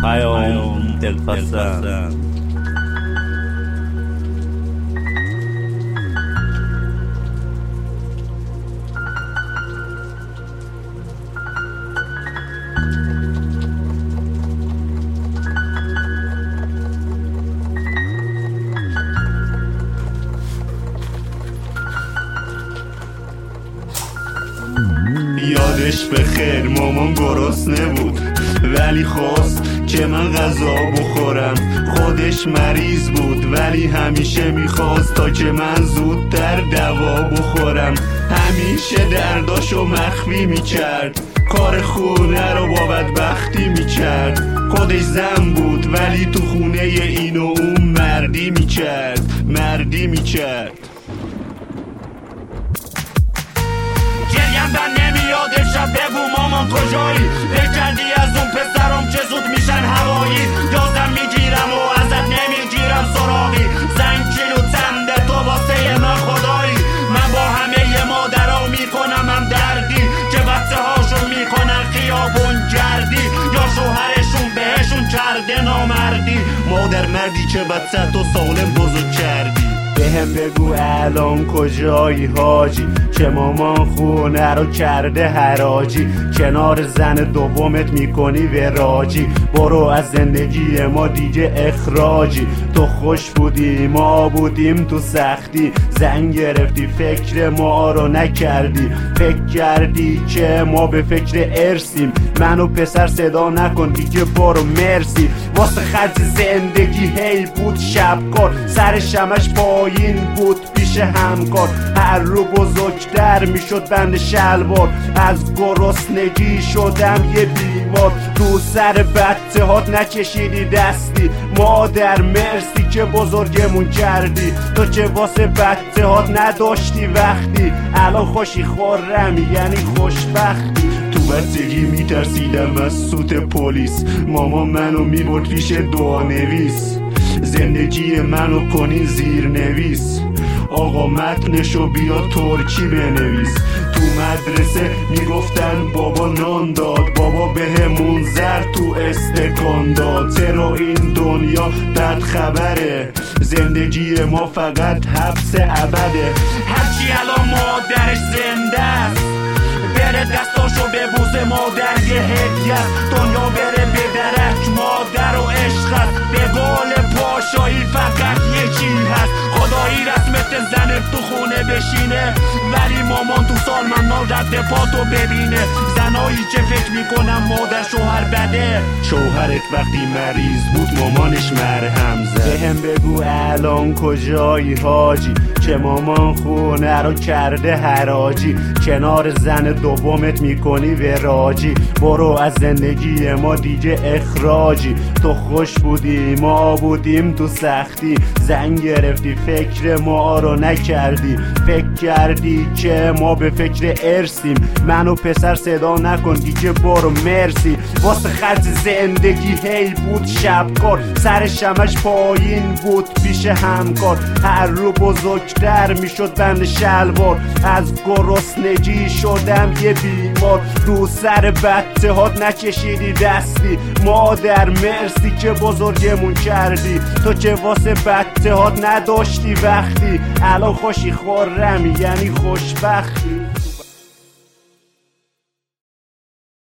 پیام دلپسند. یادش به خیر مامان گرسنه بود ولی خواست که من غذا بخورم. خودش مریض بود ولی همیشه میخواست تا که من زودتر دوا بخورم. همیشه درداشو مخفی میکرد، کار خونه رو با بدبختی میکرد. خودش زن بود ولی تو خونه این و اون مردی میکرد. گریم بر نمیاد امشب، بگو مامان کجایی؟ بکردی از اون پسرام که زود میشن هوایی. یادم میگیرم و ازت نمیگیرم سراغی. زنگ کیلو تنده تو واسه من خدایی. من با همه مادرها میکنم هم دردی که بچه هاشون میکنن خیابون گردی، یا شوهرشون بهشون کرده نامردی. مادر مردی که بچه تو سالم بزرگ کردی. بهم بگو الان کجایی حاجی که مامان خونه رو کرده حراجی. کنار زن دومت میکنی وراجی. برو از زندگی ما دیگه اخراجی. تو خوش بودی ما بودیم تو سختی. زن گرفتی فکر ما رو نکردی. فکر کردی که ما به فکر ارسیم. منو پسر صدا نکن دیگه برو مرسی. واسه خرج زندگی هی بود شبکار. سر شمش پایین بود پیش همکار. هر رو بزرگتر میشد بند شلوار. از گرسنگی شدم یه بیمار. تو سر بچه هات نکشیدی دستی. مادر مرسی که بزرگمون کردی. تو که واسه بچه هات نداشتی وقتی. الان خوشی خورمی یعنی خوشبختی. تو بچگی میترسیدم از سوت پلیس. ماما منو میبرد پیش دعانویس. زندگی منو کنین زیرنویس. آقا متنشو بیا ترکی بنویس. تو مدرسه میگفتن بابا نان داد. بابا بهمون زر تو استکان داد. چرا این دنیا بد خبره؟ زندگی ما فقط حبس ابده. هرچی الان مادرش زنده است بره دستاشو ببوزه، مادر یه هدیه. دنیا بره به درک، مادر و عشق است. به قول پاشایی فقط یکی هست. خدایی رسمت زنت تو خونه بشینه ولی مامان تو سالمندان رد پاتو ببینه. زنایی که فکر میکنم مادر شوهر بده. شوهرت وقتی مریض بود مامانش مرهم زد. بهم بگو الان کجایی حاجی که مامان خونه رو کرده حراجی. کنار زن دومت میکنی وراجی. برو از زندگی ما دیگه اخراجی. تو خوش بودی ما بودیم تو سختی. زن گرفتی فکر ما رو نکردی. فکر کردی که ما به فکر ارسیم. منو پسر صدا نکن دیگه برو مرسی. واسه خرج زندگی هی بود شبکار. سر شمش پایین بود پیش همکار. هر رو بزرگتر میشد بند شلوار. از گرسنگی شدم یه بیمار. رو سر بچه هات نکشیدی دستی. مادر مرسی که بزرگمون کردی. تو که واسه بچه هات نداشتی وقتی. الان خوشی خورمی یعنی خوشبختی.